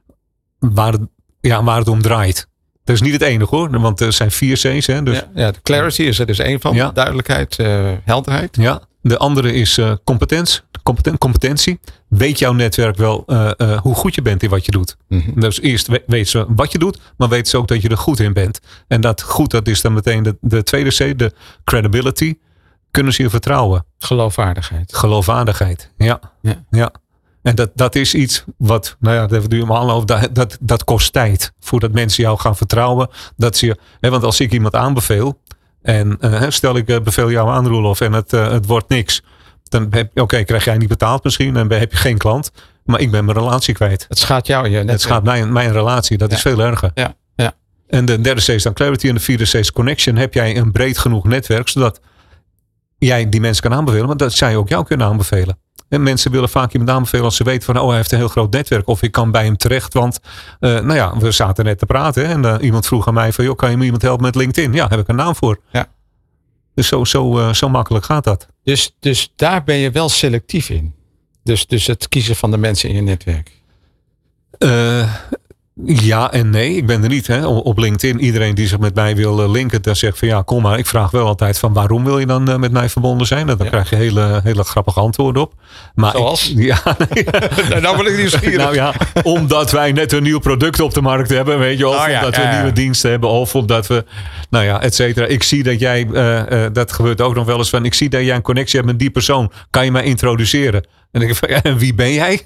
waar het, ja, waar het om draait. Dat is niet het enige hoor, want er zijn vier C's. Hè, dus, ja, ja, de clarity is er dus één van. Ja. Duidelijkheid, uh, helderheid. Ja, de andere is uh, competentie. Competen- competentie. Weet jouw netwerk wel uh, uh, hoe goed je bent in wat je doet. Mm-hmm. Dus eerst we- weet ze wat je doet, maar weet ze ook dat je er goed in bent. En dat goed, dat is dan meteen de, de tweede C, de credibility. Kunnen ze je vertrouwen? Geloofwaardigheid. Geloofwaardigheid, ja. Ja. ja. En dat, dat is iets wat, nou ja, dat hebben we het nu allemaal over, dat, dat, dat kost tijd. Voordat mensen jou gaan vertrouwen. Dat ze je, hè, want als ik iemand aanbeveel, en uh, stel ik uh, beveel jou aan Roelof en het, uh, het wordt niks. Dan heb je, oké, okay, krijg jij niet betaald misschien en heb je geen klant. Maar ik ben mijn relatie kwijt. Het schaadt jou in je netwerk. Het schaadt mijn, mijn relatie, dat Ja. is veel erger. Ja, ja. En de derde C is dan clarity en de vierde C is connection. Heb jij een breed genoeg netwerk, zodat jij die mensen kan aanbevelen, maar dat zij ook jou kunnen aanbevelen. En mensen willen vaak iemand aanbevelen als ze weten van, oh, hij heeft een heel groot netwerk. Of ik kan bij hem terecht, want, uh, nou ja, we zaten net te praten. Hè, en uh, iemand vroeg aan mij van, joh, kan je me iemand helpen met LinkedIn? Ja, heb ik een naam voor. Ja. Dus zo, zo, uh, zo makkelijk gaat dat. Dus, dus daar ben je wel selectief in. Dus, dus het kiezen van de mensen in je netwerk. Uh, ja en nee, ik ben er niet. Hè. Op LinkedIn, iedereen die zich met mij wil linken, dan zegt van ja, kom maar. Ik vraag wel altijd van waarom wil je dan uh, met mij verbonden zijn? En dan ja. krijg je hele, hele grappige antwoorden op. Maar Zoals? Ik, ja, nee. Nou ben ik nieuwsgierig. Nou ja, omdat wij net een nieuw product op de markt hebben, weet je, of oh, ja, omdat ja, we ja. nieuwe diensten hebben, of omdat we, nou ja, et cetera. Ik zie dat jij, uh, uh, dat gebeurt ook nog wel eens van, ik zie dat jij een connectie hebt met die persoon. Kan je mij introduceren? En ik van, ja, en wie ben jij?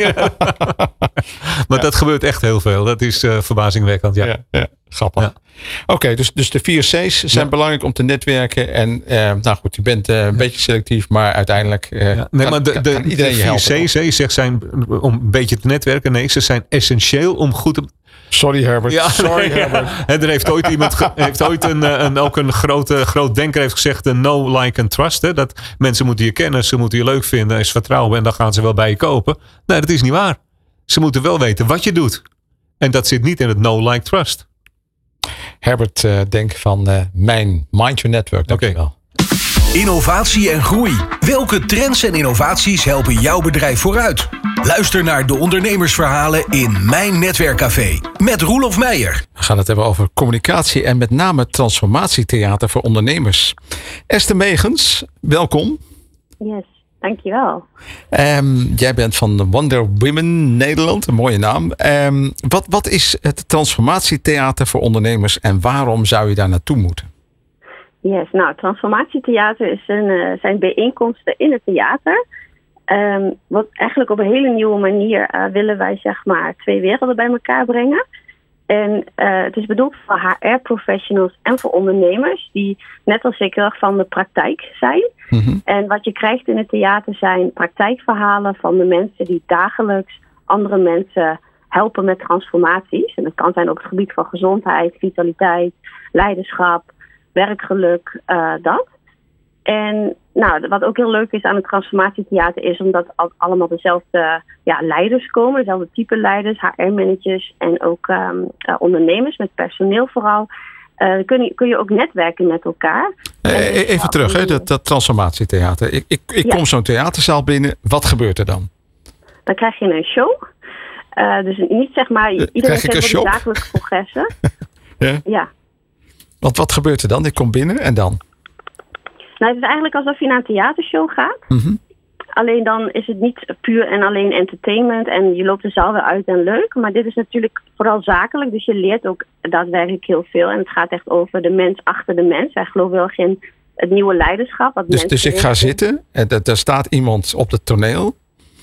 Maar ja. dat gebeurt echt heel veel. Dat is uh, verbazingwekkend, ja. ja, ja. Grappig. Ja. Oké, okay, dus, dus de vier C's zijn ja. belangrijk om te netwerken. En uh, nou goed, je bent uh, een ja. beetje selectief, maar uiteindelijk uh, ja. nee, kan, maar de, kan, de, kan iedereen de je helpen. vier C's zegt zijn om een beetje te netwerken. Nee, ze zijn essentieel om goed te... Sorry Herbert. Ja, Sorry nee, Herbert. Ja. Er heeft ooit iemand, ge, heeft ooit een, een, ook een grote, groot denker heeft gezegd, know, like and trust. Hè? Dat mensen moeten je kennen, ze moeten je leuk vinden, is vertrouwen en dan gaan ze wel bij je kopen. Nee, dat is niet waar. Ze moeten wel weten wat je doet. En dat zit niet in het know, like, trust. Herbert uh, Denk van uh, mijn Mind Your Network. Dankjewel. Okay. Innovatie en groei. Welke trends en innovaties helpen jouw bedrijf vooruit? Luister naar de ondernemersverhalen in Mijn Netwerkcafé met Roelof Meijer. We gaan het hebben over communicatie en met name transformatietheater voor ondernemers. Esther Megens, welkom. Yes, dankjewel. Um, jij bent van Wonder Women Nederland, een mooie naam. Um, wat, wat is het transformatietheater voor ondernemers en waarom zou je daar naartoe moeten? Yes, nou, transformatietheater is een, uh, zijn bijeenkomsten in het theater. Um, wat eigenlijk op een hele nieuwe manier uh, willen wij zeg maar twee werelden bij elkaar brengen. En uh, het is bedoeld voor H R-professionals en voor ondernemers die net als ik heel erg van de praktijk zijn. Mm-hmm. En wat je krijgt in het theater zijn praktijkverhalen van de mensen die dagelijks andere mensen helpen met transformaties. En dat kan zijn op het gebied van gezondheid, vitaliteit, leiderschap, werkgeluk, uh, dat. En nou, wat ook heel leuk is aan het transformatietheater is omdat al, allemaal dezelfde ja, leiders komen, dezelfde type leiders, H R-managers en ook um, uh, ondernemers met personeel vooral. Uh, kun, je, kun je ook netwerken met elkaar. Eh, even ja, terug, hè, dat, dat transformatietheater. Ik, ik, ik ja. kom zo'n theaterzaal binnen. Wat gebeurt er dan? Dan krijg je een show. Uh, dus niet zeg maar, uh, iedereen zegt voor de dagelijkse progressen. ja. ja. Want wat gebeurt er dan? Ik kom binnen en dan? Nou, het is eigenlijk alsof je naar een theatershow gaat. Mm-hmm. Alleen dan is het niet puur en alleen entertainment en je loopt de zaal weer uit en leuk. Maar dit is natuurlijk vooral zakelijk, dus je leert ook daadwerkelijk heel veel. En het gaat echt over de mens achter de mens. Wij geloven wel in het nieuwe leiderschap. Wat dus, dus ik ga zitten en er staat iemand op het toneel.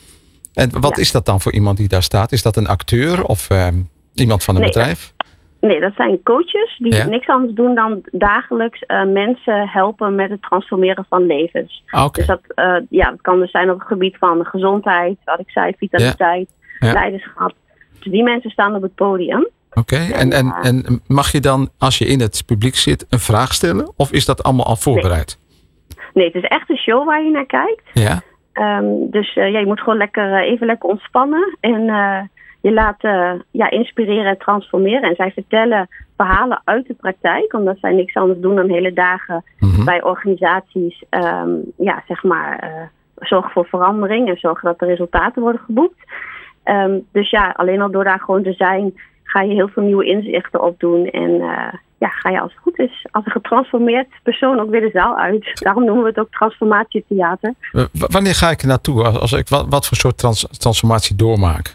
En wat ja. is dat dan voor iemand die daar staat? Is dat een acteur of uh, iemand van een nee, bedrijf? Nee, dat zijn coaches die ja? niks anders doen dan dagelijks uh, mensen helpen met het transformeren van levens. Okay. Dus dat, uh, ja, dat kan dus zijn op het gebied van gezondheid, wat ik zei, vitaliteit, ja? Ja. leiderschap. Dus die mensen staan op het podium. Oké, okay. en, en, en mag je dan, als je in het publiek zit, een vraag stellen? Of is dat allemaal al voorbereid? Nee, nee het is echt een show waar je naar kijkt. Ja. Um, dus uh, ja, je moet gewoon lekker, uh, even lekker ontspannen en uh, je laat uh, ja, inspireren en transformeren. En zij vertellen verhalen uit de praktijk, omdat zij niks anders doen dan hele dagen mm-hmm. bij organisaties, um, ja, zeg maar, uh, zorgen voor verandering en zorgen dat er resultaten worden geboekt. Um, dus ja, alleen al door daar gewoon te zijn, ga je heel veel nieuwe inzichten opdoen en uh, ja, ga je als het goed is, als een getransformeerd persoon ook weer de zaal uit. Daarom noemen we het ook transformatietheater. W- wanneer ga ik er naartoe? Als ik wat, wat voor soort trans- transformatie doormaak?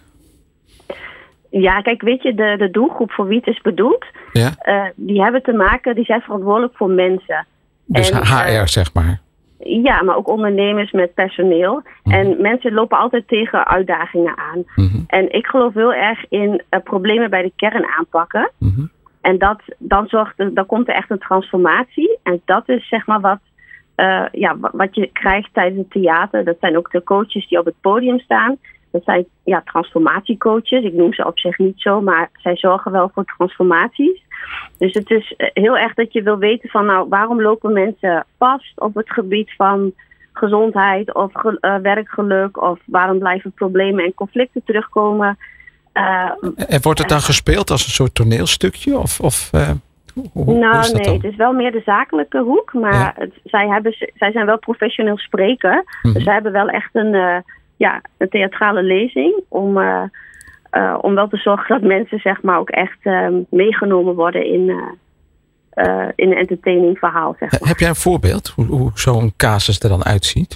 Ja, kijk, weet je, de, de doelgroep voor wie het is bedoeld, ja? uh, die hebben te maken, die zijn verantwoordelijk voor mensen. Dus en, H R, uh, zeg maar. Ja, maar ook ondernemers met personeel. Mm-hmm. En mensen lopen altijd tegen uitdagingen aan. Mm-hmm. En ik geloof heel erg in uh, problemen bij de kern aanpakken. Mm-hmm. En dat, dan, zorgt, dan komt er echt een transformatie. En dat is zeg maar wat, uh, ja, wat je krijgt tijdens het theater. Dat zijn ook de coaches die op het podium staan. Dat zijn ja, transformatiecoaches. Ik noem ze op zich niet zo, maar zij zorgen wel voor transformaties. Dus het is heel erg dat je wil weten van, nou, waarom lopen mensen vast op het gebied van gezondheid of ge- uh, werkgeluk, of waarom blijven problemen en conflicten terugkomen. Uh, en wordt het dan uh, gespeeld als een soort toneelstukje? Of, of, uh, hoe, nou, hoe is dat nee, dan? het is wel meer de zakelijke hoek, maar ja. het, zij, hebben, zij zijn wel professioneel spreker. Mm-hmm. Dus zij hebben wel echt een, uh, ja, een theatrale lezing om... Uh, Uh, om wel te zorgen dat mensen zeg maar ook echt uh, meegenomen worden in, uh, uh, in een entertaining verhaal. Zeg maar. Heb jij een voorbeeld hoe, hoe zo'n casus er dan uitziet?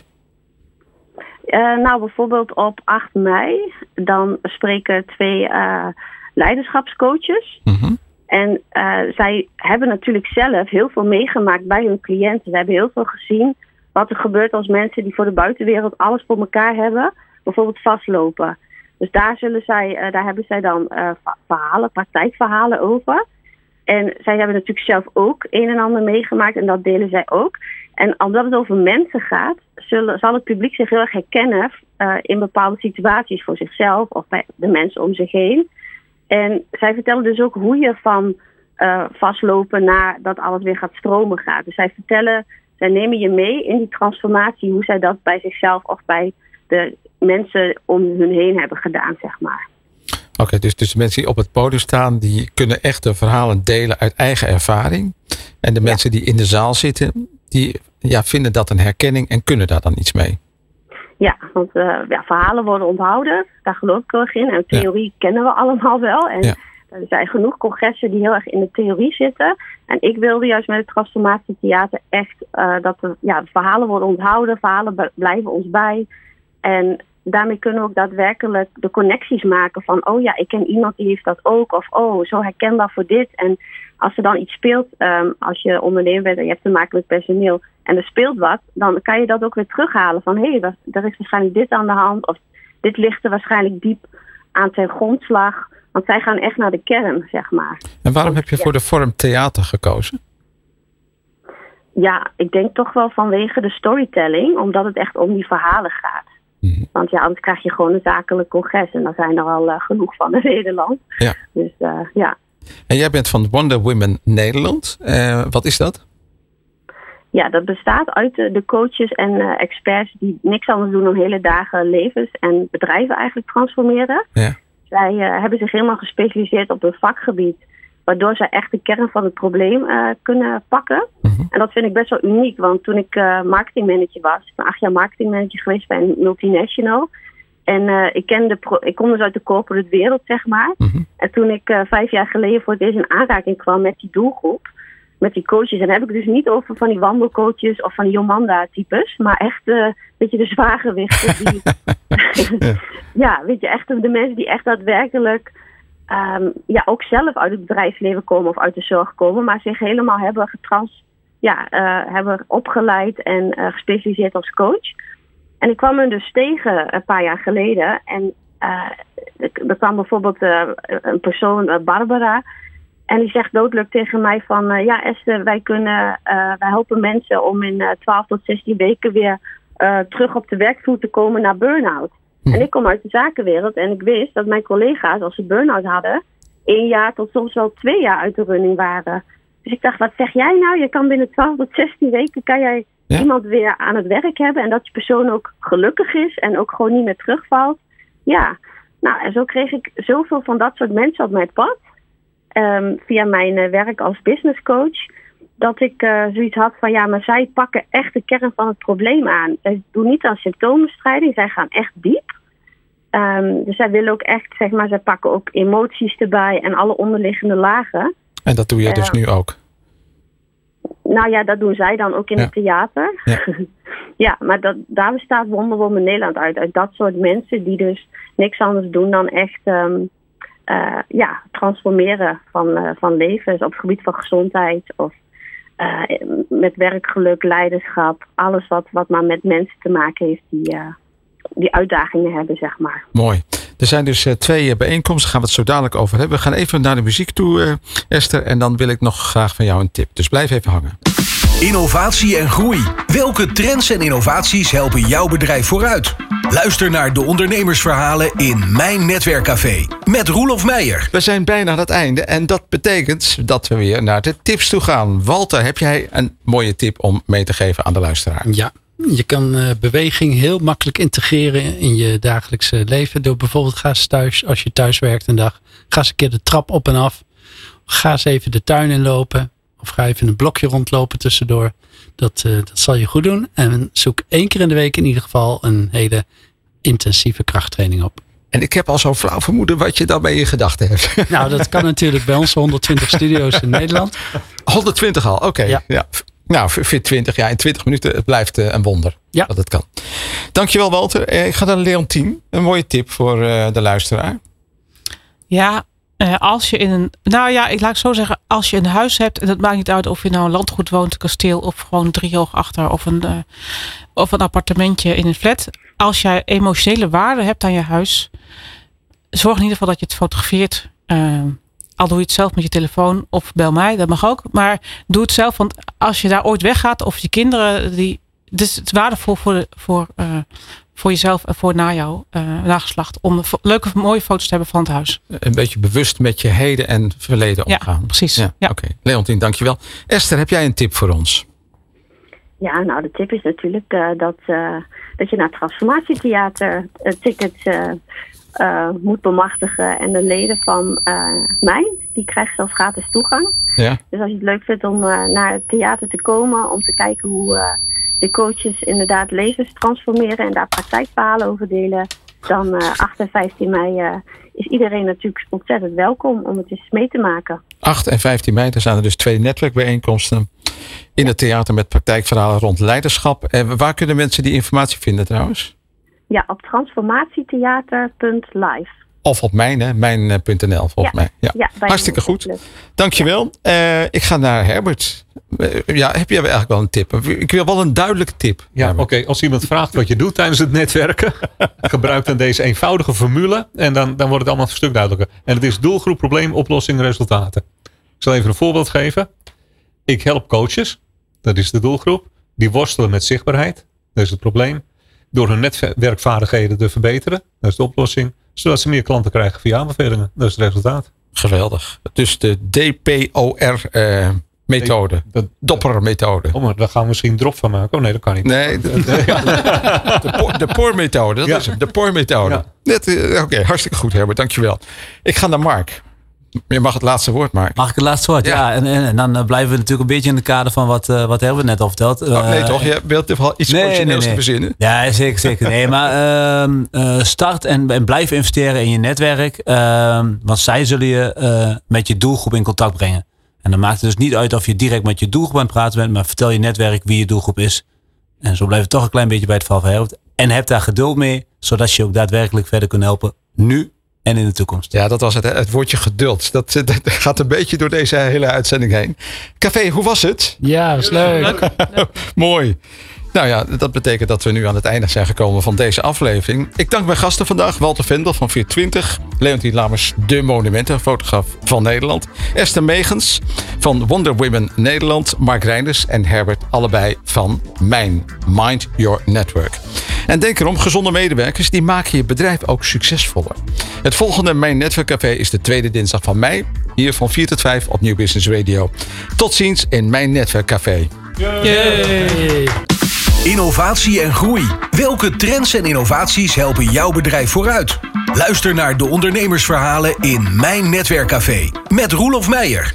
Uh, nou, bijvoorbeeld op acht mei, dan spreken twee uh, leiderschapscoaches. Mm-hmm. En uh, zij hebben natuurlijk zelf heel veel meegemaakt bij hun cliënten. Ze hebben heel veel gezien wat er gebeurt als mensen die voor de buitenwereld alles voor elkaar hebben, bijvoorbeeld vastlopen. Dus daar, zullen zij, uh, daar hebben zij dan uh, verhalen, praktijkverhalen over. En zij hebben natuurlijk zelf ook een en ander meegemaakt en dat delen zij ook. En omdat het over mensen gaat, zullen, zal het publiek zich heel erg herkennen uh, in bepaalde situaties voor zichzelf of bij de mensen om zich heen. En zij vertellen dus ook hoe je van uh, vastlopen naar dat alles weer gaat stromen gaat. Dus zij vertellen, zij nemen je mee in die transformatie, hoe zij dat bij zichzelf of bij de mensen om hun heen hebben gedaan, zeg maar. Oké, okay, dus, dus mensen die op het podium staan, die kunnen echt de verhalen delen uit eigen ervaring. En de ja. mensen die in de zaal zitten, die ja, vinden dat een herkenning en kunnen daar dan iets mee. Ja, want uh, ja, verhalen worden onthouden, daar geloof ik heel erg in. En theorie ja. kennen we allemaal wel. En ja. er zijn genoeg congressen die heel erg in de theorie zitten. En ik wilde juist met het transformatietheater echt uh, dat de, ja, de verhalen worden onthouden, verhalen b- blijven ons bij. En daarmee kunnen we ook daadwerkelijk de connecties maken van, oh ja, ik ken iemand die heeft dat ook. Of oh, zo herkenbaar voor dit. En als er dan iets speelt, um, als je ondernemer bent en je hebt te maken met personeel en er speelt wat, dan kan je dat ook weer terughalen van, hé, hey, er is waarschijnlijk dit aan de hand. Of dit ligt er waarschijnlijk diep aan ten grondslag. Want zij gaan echt naar de kern, zeg maar. En waarom Want, heb je ja. voor de vorm theater gekozen? Ja, ik denk toch wel vanwege de storytelling, omdat het echt om die verhalen gaat. Mm-hmm. Want ja, anders krijg je gewoon een zakelijk congres en daar zijn er al uh, genoeg van in Nederland. Ja. Dus uh, ja. En jij bent van Wonder Women Nederland. Uh, wat is dat? Ja, dat bestaat uit de, de coaches en uh, experts die niks anders doen dan hele dagen levens en bedrijven eigenlijk transformeren. Ja. Zij uh, hebben zich helemaal gespecialiseerd op een vakgebied, waardoor zij echt de kern van het probleem uh, kunnen pakken. Mm-hmm. En dat vind ik best wel uniek, want toen ik uh, marketingmanager was, ik ben acht jaar marketingmanager geweest bij een multinational. En uh, ik, kende pro- ik kom dus uit de corporate wereld, zeg maar. Mm-hmm. En toen ik uh, vijf jaar geleden voor het eerst in aanraking kwam met die doelgroep, met die coaches. En dan heb ik het dus niet over van die wandelcoaches of van die Jomanda-types, maar echt, uh, weet je, de zwaargewichten. Die, ja. ja, weet je, echt de mensen die echt daadwerkelijk Um, ja, ook zelf uit het bedrijfsleven komen of uit de zorg komen, maar zich helemaal hebben getrans, ja, uh, hebben opgeleid en uh, gespecialiseerd als coach. En ik kwam hem dus tegen een paar jaar geleden en uh, er kwam bijvoorbeeld uh, een persoon, uh, Barbara, en die zegt doodleuk tegen mij van, uh, ja Esther, wij kunnen, uh, wij helpen mensen om in uh, twaalf tot zestien weken weer uh, terug op de werkvloer te komen na burn-out. En ik kom uit de zakenwereld en ik wist dat mijn collega's, als ze burn-out hadden, één jaar tot soms wel twee jaar uit de running waren. Dus ik dacht, wat zeg jij nou? Je kan binnen twaalf tot zestien weken kan jij ja? iemand weer aan het werk hebben en dat die persoon ook gelukkig is en ook gewoon niet meer terugvalt. Ja, nou en zo kreeg ik zoveel van dat soort mensen op mijn pad, um, via mijn uh, werk als business coach, dat ik uh, zoiets had van ja, maar zij pakken echt de kern van het probleem aan. Zij doen niet aan symptoombestrijding, zij gaan echt diep. Um, dus zij willen ook echt, zeg maar, zij pakken ook emoties erbij en alle onderliggende lagen. En dat doe je uh, dus nu ook? Nou ja, dat doen zij dan ook in ja. het theater. Ja, ja maar dat, daar bestaat Wonder Woman Nederland uit. Uit dat soort mensen die dus niks anders doen dan echt um, uh, ja, transformeren van, uh, van levens op het gebied van gezondheid of uh, met werkgeluk, leiderschap. Alles wat, wat maar met mensen te maken heeft die... Uh, die uitdagingen hebben, zeg maar. Mooi. Er zijn dus uh, twee uh, bijeenkomsten, daar gaan we het zo dadelijk over hebben. We gaan even naar de muziek toe, uh, Esther, en dan wil ik nog graag van jou een tip. Dus blijf even hangen. Innovatie en groei. Welke trends en innovaties helpen jouw bedrijf vooruit? Luister naar de ondernemersverhalen in Mijn Netwerkcafé met Roelof Meijer. We zijn bijna aan het einde en dat betekent dat we weer naar de tips toe gaan. Walter, heb jij een mooie tip om mee te geven aan de luisteraar? Ja. Je kan uh, beweging heel makkelijk integreren in je dagelijkse leven. Door bijvoorbeeld, ga eens thuis, als je thuis werkt een dag, ga eens een keer de trap op en af. Ga eens even de tuin inlopen. Of ga even een blokje rondlopen tussendoor. Dat, uh, dat zal je goed doen. En zoek één keer in de week in ieder geval een hele intensieve krachttraining op. En ik heb al zo'n flauw vermoeden wat je dan bij je gedachten hebt. Nou, dat kan natuurlijk bij ons honderdtwintig studio's in Nederland. honderdtwintig al, oké. Okay. Ja. ja. Nou, fit twintig, ja, in twintig minuten, het blijft uh, een wonder ja. dat het kan. Dankjewel, Walter. Uh, ik ga naar Leontien. Een mooie tip voor uh, de luisteraar. Ja, uh, als je in een... Nou ja, ik laat het zo zeggen. Als je een huis hebt, en dat maakt niet uit of je nou een landgoed woont, een kasteel of gewoon driehoog achter of een, uh, of een appartementje in een flat. Als jij emotionele waarde hebt aan je huis, zorg in ieder geval dat je het fotografeert. Uh, Al doe je het zelf met je telefoon of bel mij, dat mag ook. Maar doe het zelf, want als je daar ooit weggaat of je kinderen, die, het is het waardevol voor, de, voor, uh, voor jezelf en voor na jou, uh, nageslacht. Om leuke, mooie foto's te hebben van het huis. Een beetje bewust met je heden en verleden omgaan. Ja, precies. Ja, ja. Oké, okay. Leontien, dankjewel. Esther, heb jij een tip voor ons? Ja, nou de tip is natuurlijk uh, dat, uh, dat je naar het Transformatietheater uh, tickets uh, uh, moet bemachtigen. En de leden van uh, mij, die krijgen zelfs gratis toegang. Ja. Dus als je het leuk vindt om uh, naar het theater te komen, om te kijken hoe uh, de coaches inderdaad levens transformeren en daar praktijkverhalen over delen, dan uh, acht en vijftien mei uh, is iedereen natuurlijk ontzettend welkom om het eens mee te maken. acht en vijftien mei, daar zijn er dus twee netwerkbijeenkomsten in het theater met praktijkverhalen rond leiderschap. En waar kunnen mensen die informatie vinden trouwens? Ja, op transformatietheater punt live. of op mijn, hè, mijn punt n l volgens Ja. mij. Ja. Ja, bij Hartstikke Nieuw goed. Business Plus. Dankjewel. Uh, ik ga naar Herbert. Uh, ja, heb jij eigenlijk wel een tip? Ik wil wel een duidelijke tip. Ja, oké. Okay. Als iemand vraagt wat je doet tijdens het netwerken, gebruik dan deze eenvoudige formule en dan, dan wordt het allemaal een stuk duidelijker. En het is doelgroep, probleem, oplossing, resultaten. Ik zal even een voorbeeld geven. Ik help coaches, dat is de doelgroep, die worstelen met zichtbaarheid, dat is het probleem, door hun netwerkvaardigheden te verbeteren, dat is de oplossing, zodat ze meer klanten krijgen via aanbevelingen, dat is het resultaat. Geweldig. Dus de D P O R uh, methode. De Dopper-methode. Oh, maar daar gaan we misschien een drop van maken. Oh nee, dat kan niet. Nee, de, de, de P O R-methode. Dat ja. is het. De P O R-methode. Ja. Oké, okay, hartstikke goed Herbert. Dankjewel. Ik ga naar Mark. Je mag het laatste woord, Mark. Mag ik het laatste woord? Ja. ja en, en, en dan uh, blijven we natuurlijk een beetje in het kader van wat, uh, wat Herbert net al verteld. Uh, oh, nee toch? Je wilt toch wel iets nee, origineels nee, nee. te verzinnen? Ja, zeker. zeker. Nee, maar uh, uh, start en, en blijf investeren in je netwerk. Uh, want zij zullen je uh, met je doelgroep in contact brengen. En dan maakt het dus niet uit of je direct met je doelgroep aan het praten bent. Maar vertel je netwerk wie je doelgroep is. En zo blijf je toch een klein beetje bij het verhaal van Herbert. En heb daar geduld mee. Zodat je ook daadwerkelijk verder kunt helpen. Nu. En in de toekomst. Ja, dat was het, het woordje geduld. Dat, dat gaat een beetje door deze hele uitzending heen. Café, hoe was het? Ja, was leuk. leuk. Mooi. Nou ja, dat betekent dat we nu aan het einde zijn gekomen van deze aflevering. Ik dank mijn gasten vandaag. Walter Vendel van vier twintig. Leontien Lammers, de monumentenfotograaf van Nederland. Esther Megens van Wonder Women Nederland. Mark Reinders en Herbert, allebei van Mijn Mind Your Network. En denk erom, gezonde medewerkers die maken je bedrijf ook succesvoller. Het volgende Mijn Netwerkcafé is de tweede dinsdag van mei. Hier van vier tot vijf op Nieuw Business Radio. Tot ziens in Mijn Netwerkcafé. Yay. Innovatie en groei. Welke trends en innovaties helpen jouw bedrijf vooruit? Luister naar de ondernemersverhalen in Mijn Netwerkcafé met Roelof Meijer.